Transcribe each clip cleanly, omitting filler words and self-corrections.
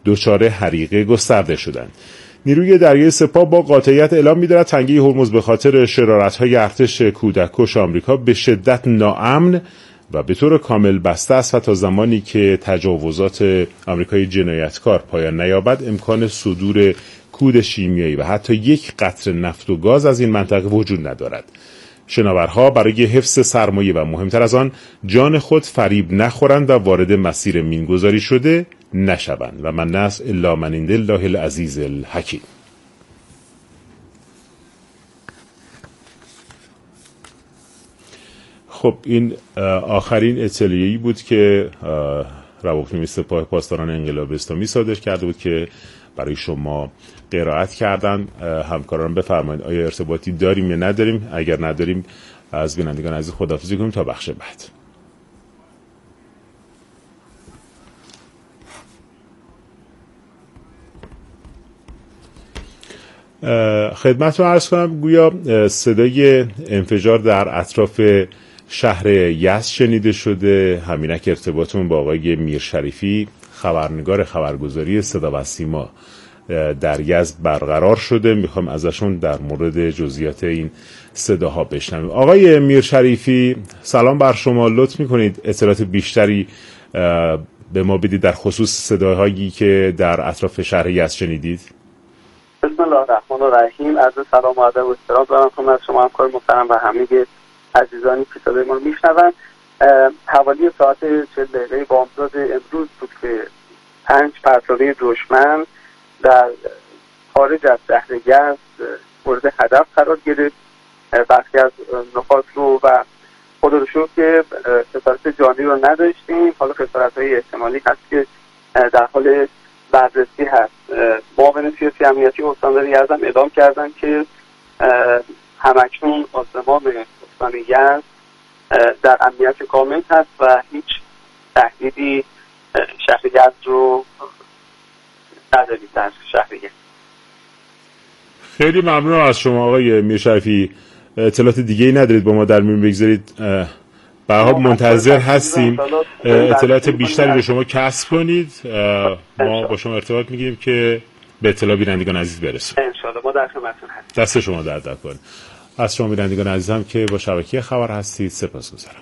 دچار حریقه گسترده شدند. نیروی دریایی سپاه با قاطعیت اعلام می‌دارد تنگه هرمز به خاطر شرارت‌های ارتش کودککش آمریکا به شدت ناامن و به طور کامل بسته است و تا زمانی که تجاوزات آمریکای جنایتکار پایان نیابد امکان صدور کود شیمیایی و حتی یک قطره نفت و گاز از این منطقه وجود ندارد. شناورها برای حفظ سرمایه و مهمتر از آن جان خود فریب نخورند و وارد مسیر مینگذاری شده نشوند و من نصر الا من عند الله العزیز الحکیم. خب این آخرین اطلاعیه‌ای بود که رواپیمای سپاه پاسداران انقلاب اسلامی صادر کرده بود که برای شما قرائت کردن. همکاران بفرمایید آیا ارتباطی داریم یا نداریم؟ اگر نداریم از بینندگان عزیز خداحافظی کنیم تا بخش بعد. خدمتتون عرض کنم گویا صدای انفجار در اطراف شهر یزد شنیده شده. همینک ارتباطمون با آقای میرشریفی خبرنگار خبرگزاری صدا و سیما در یزد برقرار شده. میخوام ازشون در مورد جزئیات این صداها بشنویم. آقای میرشریفی سلام بر شما. لطف میکنید اطلاعات بیشتری به ما بدید در خصوص صداهایی که در اطراف شهر یزد شنیدید. بسم الله الرحمن الرحیم. عرض سلام و ادب و احترام دارم خدمت شما همکار محترم و همه عزیزانی که صدای ما رو میشنون. حوالی ساعت 40 دقیقه بامداد امروز بود که 5 پرتابه دشمن در خارج از شهر یزد مورد هدف قرار گرفت. برخی از نقاط رو و خدا رو شکر که خسارت جانی رو نداشتیم. حالا خسارت‌های احتمالی هست که در حال بررسی هست. معاون سیاسی امنیتی استاندار یزد هم اعلام کردن که همکنون آسمان استان یزد در امنیت کامل هست و هیچ تهدیدی شهر یزد رو ندارید در شهر یزد. خیلی ممنون از شما آقای میرشریفی. اطلاعات دیگه ای ندارید با ما در میون بگذارید؟ به هر حال منتظر هستیم اطلاعات بیشتری رو شما کسب کنید. ما با شما ارتباط میگیریم که به اطلاع بینندگان عزیز برسیم. ان شاء الله ما در خدمتتون هستیم. دست شما درد نکنه. از شما بینندگان عزیزم که با شبکه خبر هستید سپاسگزارم.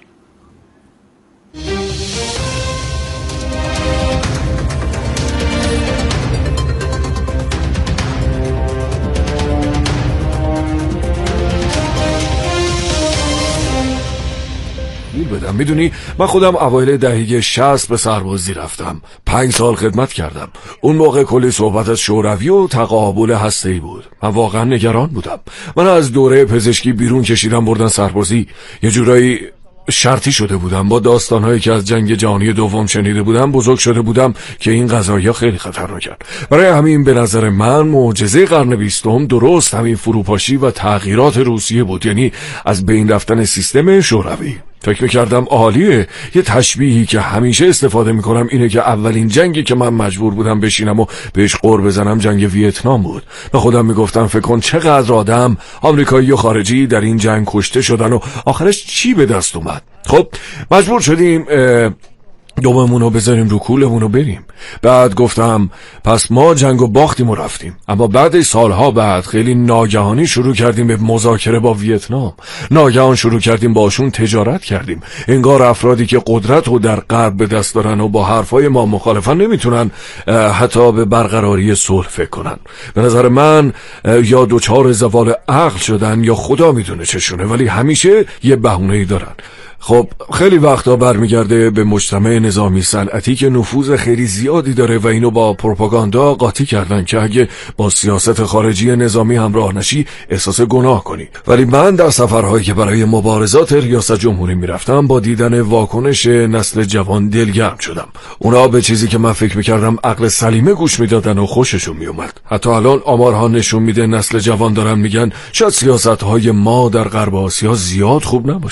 بدم. میدونی من خودم اوایل دهه 60 به سربازی رفتم. 5 سال خدمت کردم. اون موقع کلی صحبت از شوروی و تقابل هسته‌ای بود. من واقعا نگران بودم. من از دوره پزشکی بیرون کشیدم بردن سربازی. یه جورایی شرطی شده بودم. با داستانهایی که از جنگ جهانی دوم شنیده بودم بزرگ شده بودم که این قضایا خیلی خطرناکن. برای همین به نظر من معجزه قرن 20 درست همین فروپاشی و تغییرات روسیه بود، یعنی از بین رفتن سیستم شوروی. فکر میکردم عالیه. یه تشبیهی که همیشه استفاده میکنم اینه که اولین جنگی که من مجبور بودم بشینم و بهش قور بزنم جنگ ویتنام بود. به خودم میگفتم فکر کن چقدر آدم آمریکایی و خارجی در این جنگ کشته شدن و آخرش چی به دست اومد. خب مجبور شدیم دوممونو بذاریم رو کولمونو بریم. بعد گفتم پس ما جنگو باختیم و رفتیم. اما بعد سالها بعد خیلی ناگهانی شروع کردیم به مذاکره با ویتنام. ناگهان شروع کردیم باشون تجارت کردیم. انگار افرادی که قدرت رو در غرب به دست دارن و با حرفای ما مخالفن نمیتونن حتی به برقراری صلح فکر کنن. به نظر من یا دوچار زوال عقل شدن یا خدا میدونه چشونه، ولی همیشه یه بهونه‌ای دارن. خب خیلی وقتا برمیگرده به مجتمع نظامی صنعتی که نفوذ خیلی زیادی داره و اینو با پروپاگاندا قاطی کردن که اگه با سیاست خارجی نظامی همراه نشی احساس گناه کنی. ولی من در سفرهایی که برای مبارزات ریاست جمهوری میرفتم با دیدن واکنش نسل جوان دلگرم شدم. اونا به چیزی که من فکر میکردم عقل سلیمه گوش میدادن و خوششون میومد. حتی الان آمارها نشون میده نسل جوان دارن میگن شاید سیاستهای ما در غرب آسیا زیاد خوب نباشه.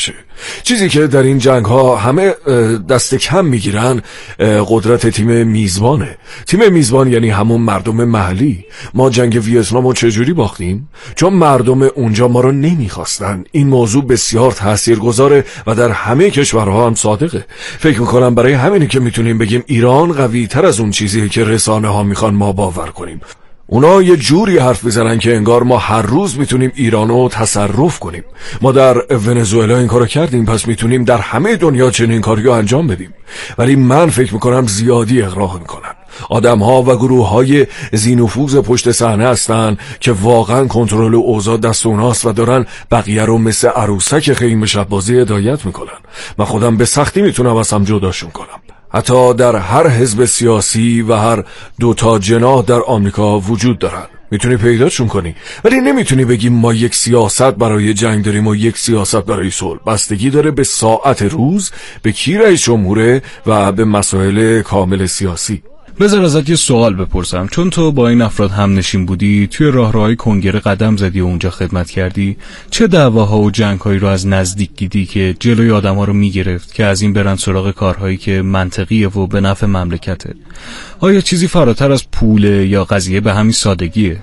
چیزی که در این جنگ ها همه دست کم میگیرن قدرت تیم میزبانه. تیم میزبان یعنی همون مردم محلی. ما جنگ ویتنام رو چجوری باختیم؟ چون مردم اونجا ما رو نمیخواستن. این موضوع بسیار تاثیرگذاره و در همه کشورها هم صادقه. فکر میکنم برای همینه که میتونیم بگیم ایران قوی تر از اون چیزی که رسانه ها میخوان ما باور کنیم. اونا یه جوری حرف میزنن که انگار ما هر روز میتونیم ایرانو تصرف کنیم. ما در ونزوئلا این کارو کردیم، پس میتونیم در همه دنیا چنین کاریو انجام بدیم. ولی من فکر میکنم زیادی اغراق میکنن. آدم‌ها و گروه‌های ذی‌نفوذ پشت صحنه هستن که واقعا کنترل اوضاع دست اوناست و دارن بقیه رو مثل عروسک خیمه شب بازی هدایت میکنن. من خودم به سختی میتونم از هم جداشون کنم. حتی در هر حزب سیاسی و هر دوتا جناح در آمریکا وجود دارن. میتونی پیداشون کنی، ولی نمیتونی بگی ما یک سیاست برای جنگ داریم و یک سیاست برای صلح. بستگی داره به ساعت روز، به کی رئیس جمهوره و به مسائل کامل سیاسی. بذار ازت یه سوال بپرسم، چون تو با این افراد هم نشین بودی، توی راهروهای کنگره قدم زدی و اونجا خدمت کردی، چه دعواها و جنگ‌هایی رو از نزدیک دیدی که جلوی آدم‌ها رو میگرفت که از این برن سراغ کارهایی که منطقیه و به نفع مملکته؟ آیا چیزی فراتر از پوله یا قضیه به همین سادگیه؟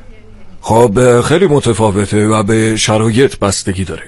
خب خیلی متفاوته و به شرایط بستگی داره.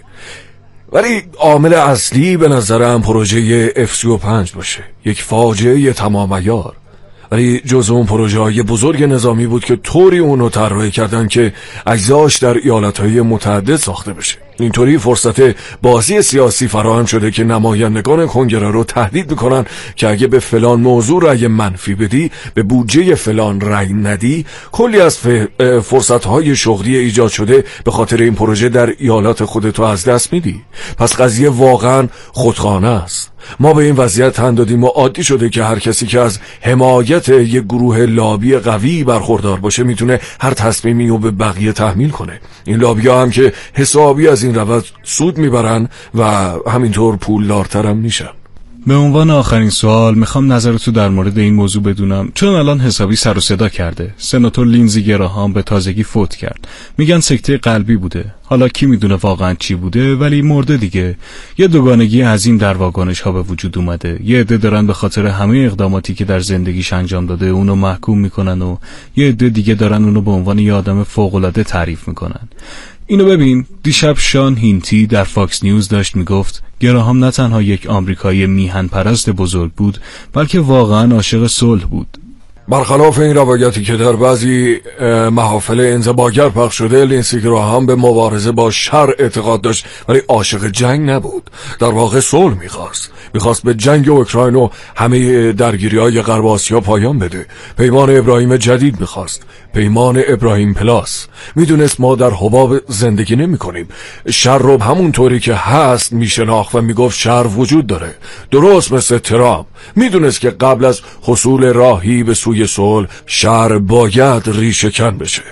ولی عامل اصلی به نظرم پروژه F-35 باشه، یک فاجعه تمام عیار. ولی جزء اون پروژه‌های بزرگ نظامی بود که طوری اونو طراحی کردن که اجزاش در ایالت‌های متعدد ساخته بشه. اینطوری فرصت بازی سیاسی فراهم شده که نمایندگان کنگره رو تهدید میکنن که اگه به فلان موضوع رأی منفی بدی، به بودجه فلان رأی ندی، کلی از فرصت‌های شغلی ایجاد شده به خاطر این پروژه در ایالات خودتو از دست میدی. پس قضیه واقعا خودخانه است. ما به این وضعیت تن دادیم و عادی شده که هر کسی که از حمایت یک گروه لابی قوی برخوردار باشه میتونه هر تصمیمی رو به بقیه تحمیل کنه. این لابی‌ها هم که حسابی از این روند سود میبرن و همینطور پولدارتر هم میشن. به عنوان آخرین سوال میخوام نظرتو در مورد این موضوع بدونم، چون الان حسابی سر و صدا کرده. سناتور لینزی گراهام به تازگی فوت کرد. میگن سکته قلبی بوده. حالا کی میدونه واقعا چی بوده، ولی مرده دیگه. یه دوگانگی عظیم در واگانش ها به وجود اومده. یه عده دارن به خاطر همه اقداماتی که در زندگیش انجام داده اونو محکوم میکنن و یه عده دیگه دارن اونو به عنوان یه آدم فوق‌العاده تعریف میکنن. اینو ببین، دیشب شان هینتی در فاکس نیوز داشت میگفت گراهام نه تنها یک آمریکایی میهن پرست بزرگ بود، بلکه واقعا عاشق صلح بود. برخلاف این روایتی که در بعضی محافل انزباگر پخش شده، لینسی گراهام به مبارزه با شر اعتقاد داشت ولی عاشق جنگ نبود. در واقع صلح میخواست به جنگ اوکراین و همه درگیری‌های غرب آسیا پایان بده. پیمان ابراهیم جدید میخواست، پیمان ابراهیم پلاس. میدونست ما در حباب زندگی نمی کنیم. شر رو همون طوری که هست میشناخت و میگفت شر وجود داره، درست مثل ترامپ. میدونست که قبل از حصول راهی به سوی صلح، شر باید ریشه‌کن بشه.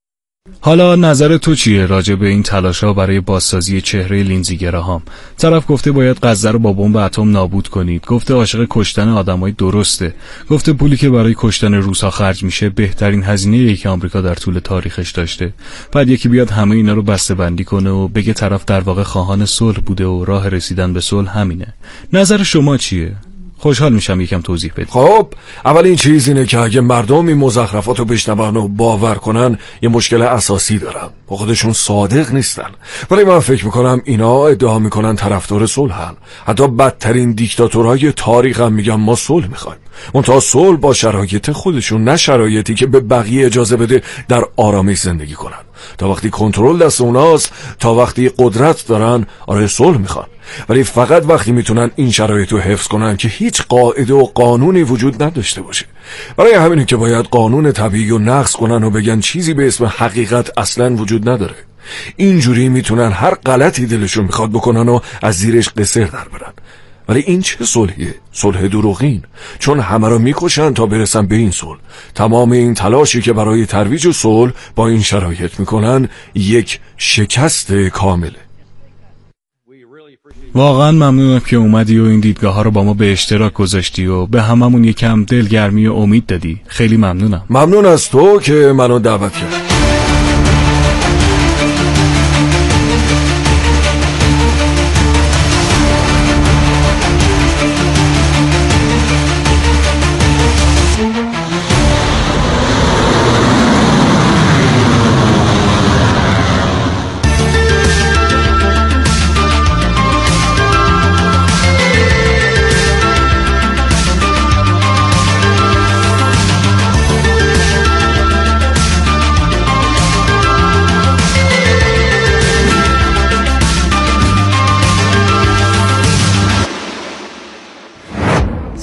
حالا نظر تو چیه راجع به این تلاش‌ها برای بازسازی چهره لینزی گراهام؟ طرف گفته باید غزه رو با بمب اتم نابود کنید، گفته عاشق کشتن آدمای درسته، گفته پولی که برای کشتن روس‌ها خرج میشه بهترین هزینه‌ای که آمریکا در طول تاریخش داشته. بعد یکی بیاد همه اینا رو بسته‌بندی کنه و بگه طرف در واقع خواهان صلح بوده و راه رسیدن به صلح همینه. نظر شما چیه؟ خوشحال میشم یکم توضیح بدید. خب اول این چیز اینه که اگه مردم این مزخرفاتو بشنون و باور کنن، یه مشکل اساسی دارن. خودشون صادق نیستن. ولی من فکر میکنم اینا ادعا میکنن طرفدار صلحن. حتی بدترین دیکتاتورهای تاریخ هم میگن ما صلح میخوایم. منتها صلح با شرایط خودشون، نه شرایطی که به بقیه اجازه بده در آرامش زندگی کنن. تا وقتی کنترل دست اوناست، تا وقتی قدرت دارن، آره صلح میخوان. ولی فقط وقتی میتونن این شرایط رو حفظ کنن که هیچ قاعده و قانونی وجود نداشته باشه. برای همینه که باید قانون طبیعی رو نقض کنن و بگن چیزی به اسم حقیقت اصلا وجود نداره. اینجوری میتونن هر غلطی دلشون میخواد بکنن و از زیرش قصر در برن. ولی این چه صلحیه؟ صلح دروغین، چون همه رو میکشن تا برسن به این صلح. تمام این تلاشی که برای ترویج صلح با این شرایط میکنن یک شکست کامله. واقعا ممنونم که اومدی و این دیدگاه ها رو با ما به اشتراک گذاشتی و به هممون یکم دلگرمی و امید دادی. خیلی ممنونم. ممنون از تو که منو دعوت کردی.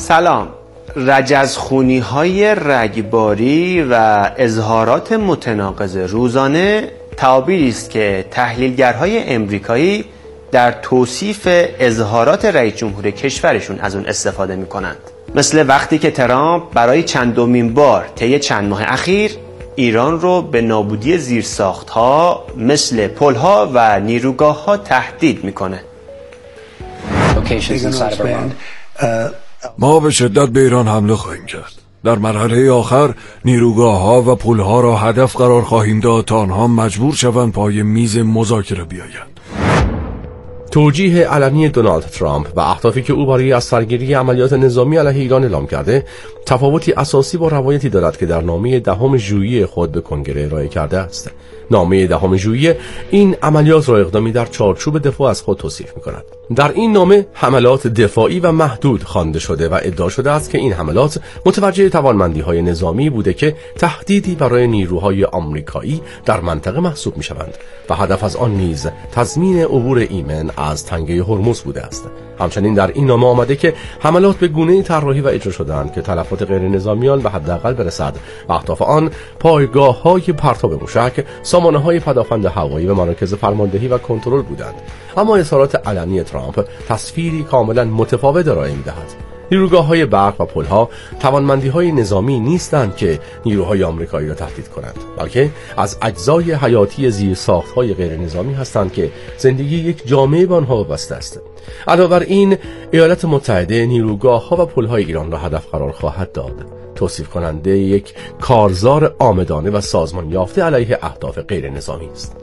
سلام. رجزخونی‌های رگباری و اظهارات متناقض روزانه تعابیری است که تحلیلگرهای امریکایی در توصیف اظهارات رئیس جمهور کشورشون از اون استفاده می‌کنند. مثل وقتی که ترامپ برای چندمین بار طی چند ماه اخیر ایران رو به نابودی زیرساخت‌ها مثل پل‌ها و نیروگاه‌ها تهدید می‌کنه. ما به شدت به ایران حمله خواهیم کرد. در مرحله آخر نیروگاه‌ها و پل‌ها را هدف قرار خواهیم داد تا آنها مجبور شوند پای میز مذاکره بیایند. توجیه علنی دونالد ترامپ و اهدافی که او برای از سرگیری عملیات نظامی علیه ایران اعلام کرده تفاوتی اساسی با روایتی دارد که در نامه 10 ژوئیه خود به کنگره ارائه کرده است. نامه 10 ژوئیه این عملیات را اقدامی در چارچوب دفاع از خود توصیف می‌کند. در این نامه حملات دفاعی و محدود خوانده شده و ادعا شده است که این حملات متوجه توانمندی‌های نظامی بوده که تهدیدی برای نیروهای آمریکایی در منطقه محسوب می‌شوند و هدف از آن نیز تضمین عبور ایمن از تنگه هرمز بوده است. همچنین در این نامه آمده که حملات به گونه‌ای طراحی و اجرا شدند که تلفات غیر نظامیان به حداقل برسد و اهداف آن پایگاه‌های پرتاب موشک، سامانه‌های پدافند هوایی و مراکز فرماندهی و کنترل بودند. اما اظهارات علنی ترامپ تصویری کاملا متفاوت ارائه می‌دهد. نیروگاه‌های برق و پل‌ها توانمندی‌های نظامی نیستند که نیروهای آمریکایی را تهدید کنند، بلکه از اجزای حیاتی زیرساخت‌های غیر نظامی هستند که زندگی یک جامعه به آنها وابسته است. علاوه بر این، ایالات متحده نیروگاه‌ها و پل‌های ایران را هدف قرار خواهد داد. توصیف کننده یک کارزار عامدانه و سازمان یافته علیه اهداف غیر نظامی است.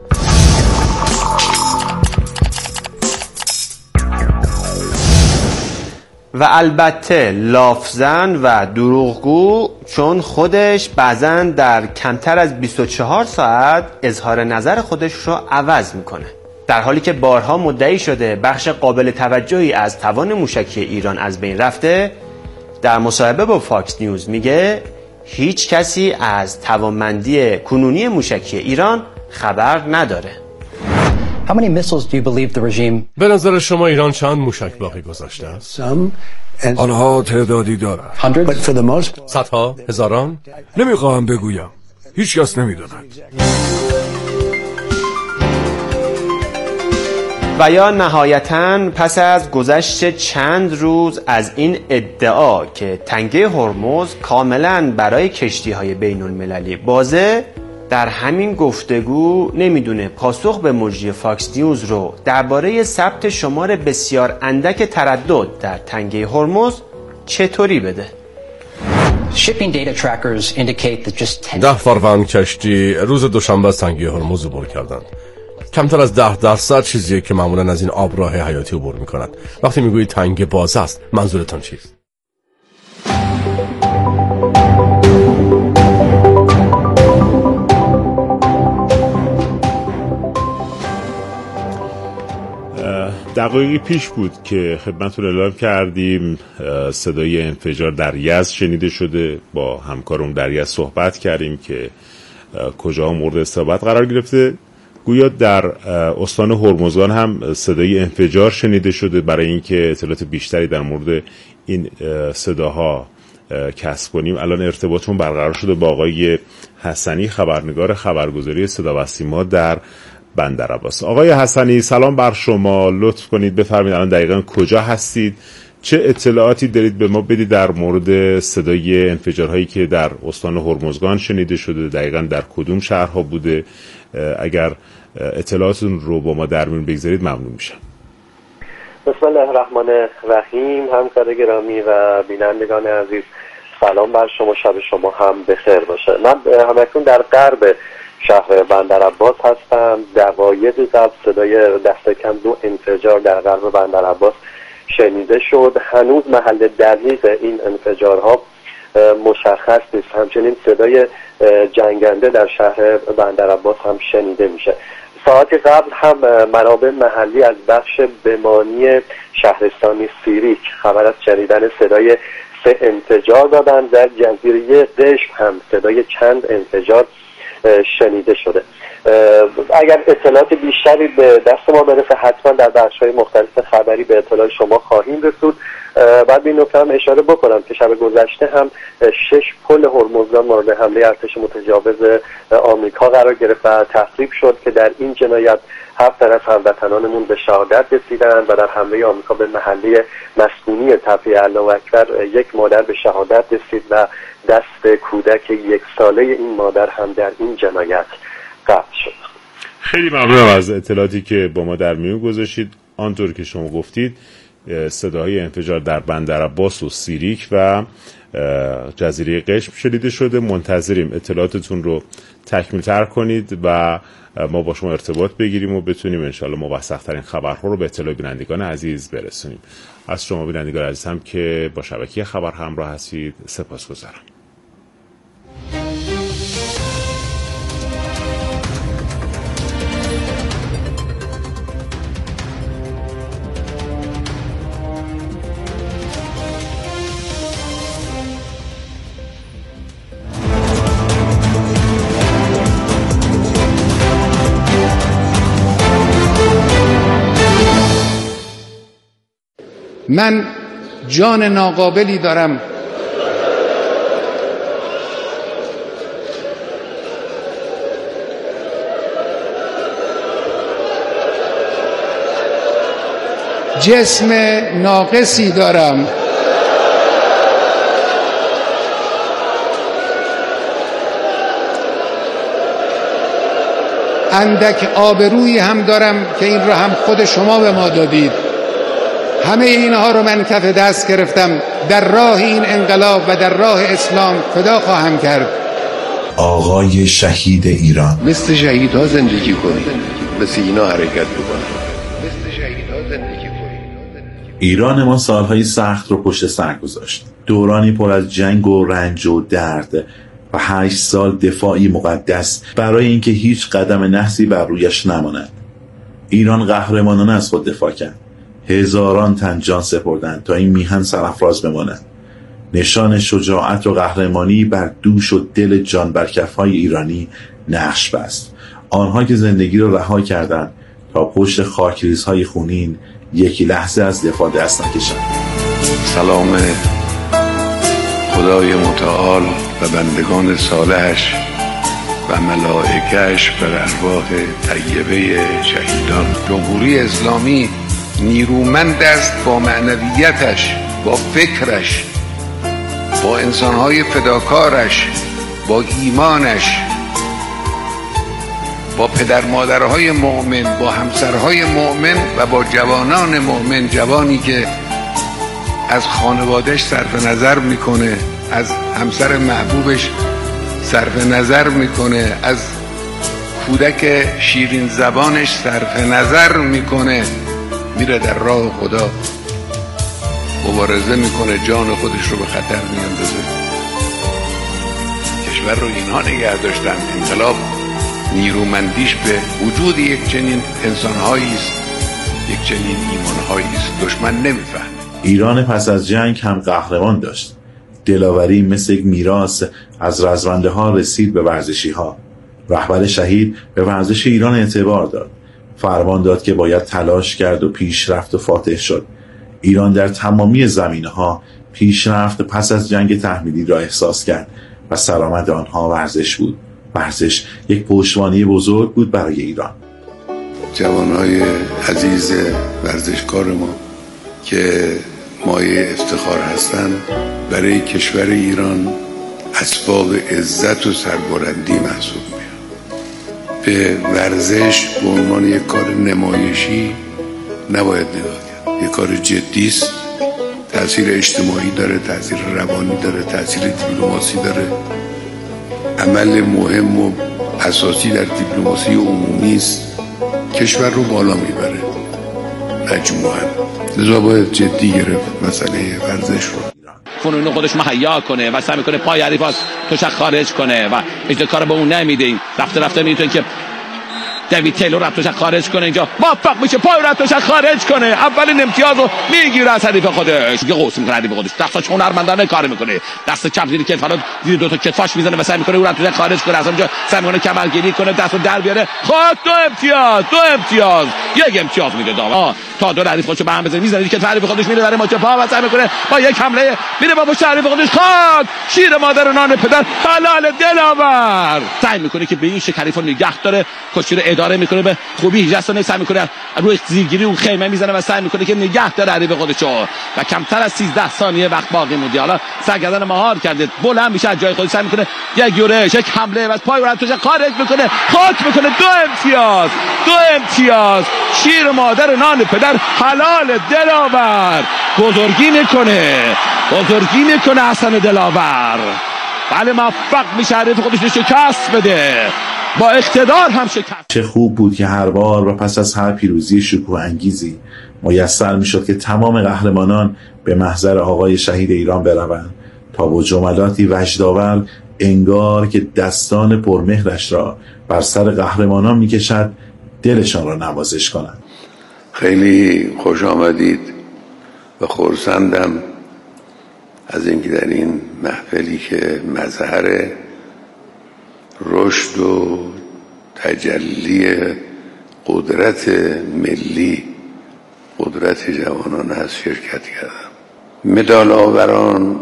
و البته لافزن و دروغگو، چون خودش بعضن در کمتر از 24 ساعت اظهار نظر خودش رو عوض میکنه، در حالی که بارها مدعی شده بخش قابل توجهی از توان موشکی ایران از بین رفته. در مصاحبه با فاکس نیوز میگه هیچ کسی از توانمندی کنونی موشکی ایران خبر نداره. به نظر شما ایران چند موشک باقی گذاشته است؟ آنها تعدادی دارند. صدها؟ هزاران؟ نمیخواهم بگویم، هیچ کس نمیداند. و یا نهایتاً پس از گذشت چند روز از این ادعا که تنگه هرمز کاملاً برای کشتی‌های بین‌المللی بازه، در همین گفتگو نمیدونه پاسخ به مجری فاکس نیوز رو درباره ثبت شمار بسیار اندک تردد در تنگه هرمز چطوری بده. 10 فروند کشتی روز دوشنبه از تنگه هرمز عبور کردند. کمتر از 10% چیزیه که معمولا از این آبراه حیاتی عبور میکنند. وقتی میگویید تنگه باز است، منظورتان چیست؟ دقایقی پیش بود که خدمتتون اعلام کردیم صدای انفجار در یزد شنیده شده. با همکارم در یزد صحبت کردیم که کجا مورد استرابت قرار گرفته. گویا در استان هرمزگان هم صدای انفجار شنیده شده. برای اینکه اطلاعات بیشتری در مورد این صداها کسب کنیم، الان ارتباطمون برقرار شده با آقای حسنی، خبرنگار خبرگزاری صدا و سیما در بندر عباس. آقای حسنی، سلام بر شما. لطف کنید بفرمایید الان دقیقاً کجا هستید؟ چه اطلاعاتی دارید به ما بدید در مورد صدای انفجارهایی که در استان هرمزگان شنیده شده؟ دقیقاً در کدوم شهرها بوده؟ اگر اطلاعاتون رو با ما در میون بگذارید ممنون میشم. بسم الله الرحمن الرحیم. همکار گرامی و بینندگان عزیز، سلام بر شما، شب شما هم بخیر باشه. من همکنون در غرب شهر بندر عباس هستم. دقایقی قبل صدای دست کم 2 انفجار در غرب بندر عباس شنیده شد. هنوز محل دقیق این انفجارها مشخص نیست. همچنین صدای جنگنده در شهر بندر عباس هم شنیده میشه. ساعت قبل هم منابع محلی از بخش بمانی شهرستانی سیریک خبر از شنیدن صدای 3 انفجار دادند. در جزیره قشم هم صدای چند انفجار شنیده شده. اگر اطلاعات بیشتری به دست ما برسه حتما در بخش‌های مختلف خبری به اطلاع شما خواهیم رسود. بعد به این نکته هم اشاره بکنم که شب گذشته هم 6 پل هرمزگان مورد حمله ارتش متجاوز آمریکا قرار گرفت و تخریب شد که در این جنایت 7 از هموطنانمون به شهادت رسیدند و در حمله آمریکا به محله مسکونی تپه الله اکبر یک مادر به شهادت رسید و دست کودک 1 ساله این مادر هم در این جنایت قطع شد. خیلی ممنونم از اطلاعاتی که با ما در میون گذاشتید. آنطور که شما گفتید صداهای انفجار در بندر عباس و سیریک و جزیره قشم شنیده شده. منتظریم اطلاعاتتون رو تکمیل تر کنید و ما با شما ارتباط بگیریم و بتونیم انشالله موثق ترین خبرها رو به اطلاع بینندگان عزیز برسونیم. از شما بینندگان عزیز هم که با شبکه خبر همراه هستید سپاسگزارم. من جان ناقابلی دارم جسم ناقصی دارم اندک آبرویی هم دارم که این را هم خود شما به ما دادید. همه اینها رو من کف دست گرفتم، در راه این انقلاب و در راه اسلام فدا خواهم کرد. آقای شهید ایران، مثل شهیدها زندگی کنید، مثل اینا حرکت بکنید، مثل شهیدها زندگی کنید. ایران ما سالهای سخت رو پشت سر گذاشت، دورانی پر از جنگ و رنج و درد و 8 سال دفاعی مقدس برای اینکه هیچ قدم نحسی بر رویش نماند. ایران قهرمانانه از خود دفاع کرد. هزاران تن جان سپردند تا این میهن سرافراز بماند. نشان شجاعت و قهرمانی بر دوش و دل جان برکف‌های ایرانی نقش بست. آنها که زندگی را رها کردند تا پشت خاکریزهای خونین یکی لحظه از دفاع دست نکشند. سلام خدای متعال و بندگان صالحش و ملائکه‌اش بر ارواح طیبه شهیدان. جمهوری اسلامی نیرومند است با معنویتش، با فکرش، با انسانهای فداکارش، با ایمانش، با پدر مادرهای مؤمن، با همسرهای مؤمن و با جوانان مؤمن. جوانی که از خانوادهش صرف نظر میکنه، از همسر محبوبش صرف نظر میکنه، از کودک شیرین زبانش صرف نظر میکنه، میره در راه خدا مبارزه میکنه، جان خودش رو به خطر میاندازه. کشور رو اینها نگه داشتن. انقلاب نیرومندیش به وجود یک چنین انسانهایی است، یک چنین ایمانهایی است. دشمن نمیفهمه. ایران پس از جنگ هم قهرمان داشت. دلاوری مثل یک میراث از رزمنده ها رسید به ورزشی ها. رهبر شهید به ورزش ایران اعتبار داد. فرمان داد که باید تلاش کرد و پیشرفت و فاتح شد. ایران در تمامی زمینه‌ها پیشرفت پس از جنگ تحمیلی را احساس کرد و سرآمد آنها ورزش بود. ورزش یک پشتوانه بزرگ بود برای ایران. جوانهای عزیز ورزشکار ما که مایه افتخار هستند برای کشور ایران اسباب عزت و سربلندی محسوب می‌شوند. به ورزش به عنوان یک کار نمایشی نباید نگاه کرد. یک کار جدی است. تأثیر اجتماعی داره، تأثیر روانی داره، تأثیر دیپلماسی داره. عمل مهم و اساسی در دیپلماسی عمومی است. کشور رو بالا میبره مجموعاً. لذا باید جدی گرفت مسئله ورزش رو. فنون خودش مهیا کنه و سعی میکنه پای حریفاش توش خارج کنه و هیچ کار به اون نمیده. رفته میتونه که دیوید تیلور رفتش خارج کنه، اینجا موفق میشه پای رفتش خارج کنه، اولین امتیاز رو میگیره از حریف خودش، دیگه قوس میکنه حریف خودش، دستش هنرمندانه کار میکنه، دست چپ زیر کتف رو زیر دو تا کتفاش میزنه و سعی میکنه اون رفتش خارج کنه، از اونجا سعی میکنه کمرگیری کنه، دستو در بیاره، خود دو امتیاز یک امتیاز میده داور تا دو حریف خودشو به هم بزنه، میزنه که حریف خودش میره برای ماچ پا و سعی میکنه با یک حمله میره با پشت حریف خودش، خود شیر مادر و نان پدر حلال دلاور، سعی میکنه که به این شکریفو نگه داره، کشتی رو اداره میکنه به خوبی، 18 ثانیه سعی میکنه روی زیرگیری اون خیمه میزنه و سعی میکنه که نگه داره حریف خودشو و کمتر از 13 ثانیه وقت باقی مونده. حالا سرگردن مهار کرده، بلند میشه از جای خودش، سعی میکنه یک یورش، یک حمله و از پای ورتوش خارج میکنه، خاک میکنه، دو امتیاز شیر مادر نان پدر حلال دلاور بزرگی میکنه حسن دلاور، بله موفق میشه حریف خودش شکست بده، با اقتدار هم شکست. چه خوب بود که هر بار و پس از هر پیروزی شکوه انگیزی میسر میشد که تمام قهرمانان به محضر آقای شهید ایران بروند تا با جملاتی وجدآور انگار که دستان پرمهرش را بر سر قهرمانان میکشد دلشان را نوازش کنند. خیلی خوش آمدید و خرسندم از اینکه در این محفلی که مظهر رشد و تجلی قدرت ملی، قدرت جوانان هست، شرکت کردم. مدال آوران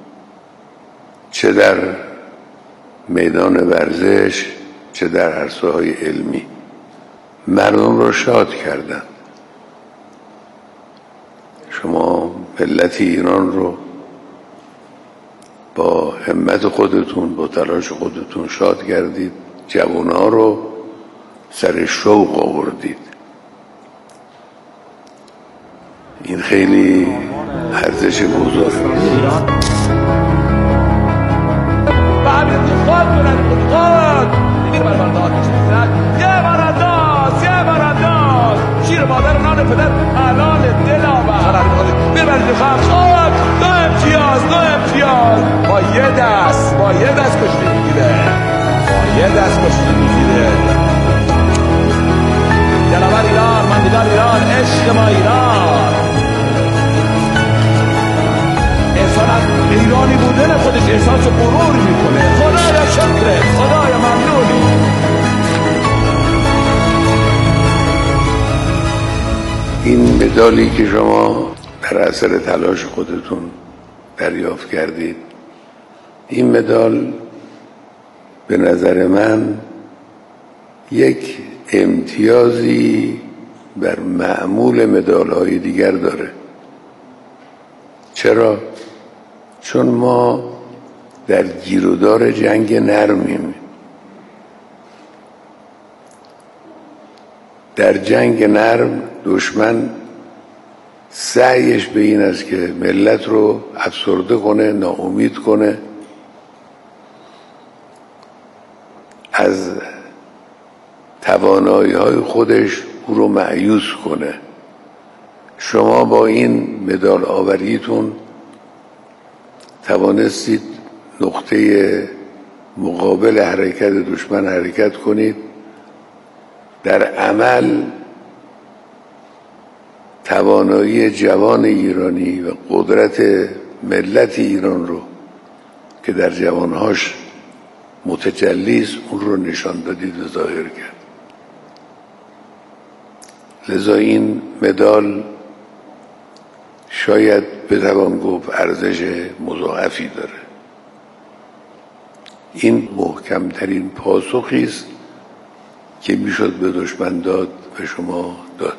چه در میدان ورزش چه در عرصه‌های علمی مردم را شاد کردن. شما ملت ایران رو با همت خودتون، با تلاش خودتون شاد کردید، جوان‌ها رو سر شوق آوردید. این خیلی ارزش بزرگه. شیر مادر نان پدر حلال دلاور میبرید خواهد دو امتیاز با یه دست کشتی میگیره دلاور ایران، ماندگار ایران، عشق ما ایران، انسان از ایرانی بودن خودش احساس غرور میکنه. خدایا شکرت، خدایا ممنونی. این مدالی که شما در اثر تلاش خودتون دریافت کردید، این مدال به نظر من یک امتیازی بر معمول مدال‌های دیگر داره. چرا؟ چون ما در گیرودار جنگ نرمیم. در جنگ نرم دشمن سعیش به این است که ملت رو افسرده کنه، ناامید کنه، از توانایی‌های خودش او رو مایوس کنه. شما با این مدال آوریتون توانستید نقطه مقابل حرکت دشمن حرکت کنید، در عمل توانایی جوان ایرانی و قدرت ملت ایران رو که در جوانهاش متجلی است اون رو نشان دادید و ظاهر کرد. لذا این مدال شاید بتوان گفت ارزش مضاعفی داره. این محکمترین پاسخی است که میشد به دشمن داد و شما داد.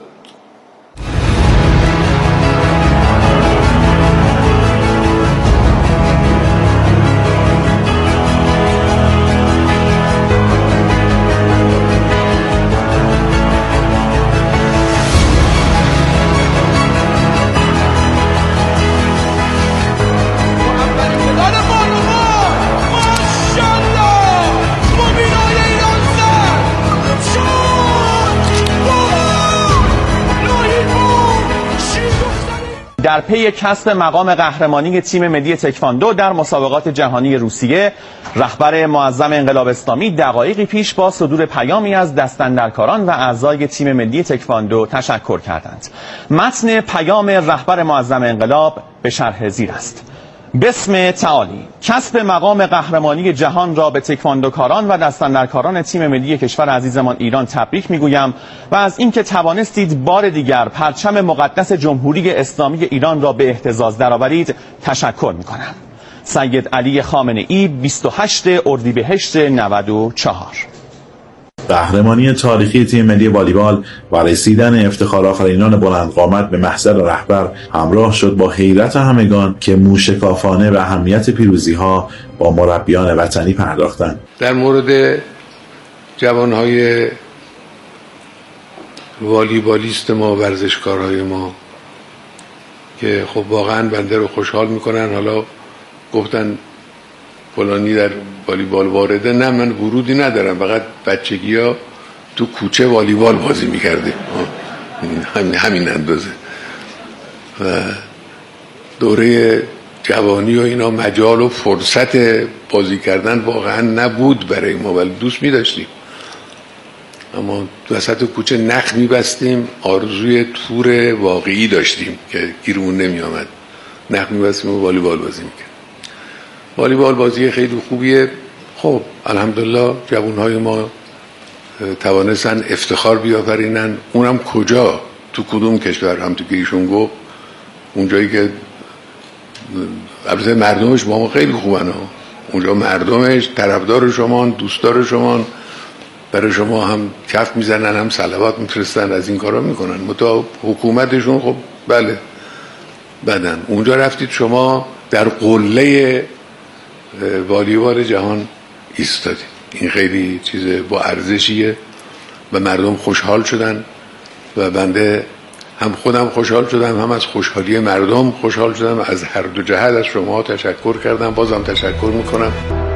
در پی کسب مقام قهرمانی تیم ملی تکواندو در مسابقات جهانی روسیه، رهبر معظم انقلاب اسلامی دقایقی پیش با صدور پیامی از دستاندرکاران و اعضای تیم ملی تکواندو تشکر کردند. متن پیام رهبر معظم انقلاب به شرح زیر است. بسم تعالی، کسب مقام قهرمانی جهان را به تکواندوکاران و دستاندرکاران تیم ملی کشور عزیزمان ایران تبریک میگویم و از اینکه توانستید بار دیگر پرچم مقدس جمهوری اسلامی ایران را به اهتزاز درآورید تشکر میکنم. سید علی خامنه‌ای، 28 اردیبهشت 94. قهرمانی تاریخی تیم ملی والیبال و رسیدن افتخارآفرینان بلندقامت به محضر رهبر همراه شد با حیرت همگان که موشکافانه به اهمیت پیروزی‌ها با مربیان وطنی پرداختند. در مورد جوانهای والیبالیست ما، ورزشکارهای ما که خب واقعا بنده رو خوشحال میکنن. حالا گفتن فلانی در والیبال وارده، نه من ورودی ندارم، فقط بچگی ها تو کوچه والیبال بازی میکردیم، همین اندازه. و دوره جوانی و اینا مجال و فرصت بازی کردن واقعا نبود برای ما، ولی دوست میداشتیم. اما وسط کوچه نخ میبستیم، آرزوی تور واقعی داشتیم که گیرمون نمی آمد. نخ میبستیم و والیبال بازی میکردیم. والیبال بازی خیلی خوبیه. خب الحمدلله جوانهای ما توانستن افتخار بیافرینن. اونم کجا؟ تو کدوم کشور؟ هم تو که ایشون گفت اونجایی که البته مردمش با ما خیلی خوبن، اونجا مردمش طرفدار شما، دوستدار شما، برای شما هم کف میزنن، هم صلوات میفرستن، از این کارا میکنن. متا حکومتشون خب بله بدن. اونجا رفتید شما در قله والیبال جهان ایستادید. این خیلی چیز با ارزشیه و مردم خوشحال شدن و بنده هم خودم خوشحال شدم، هم از خوشحالی مردم خوشحال شدم. از هر دو جهت از شما تشکر کردم، بازم تشکر میکنم.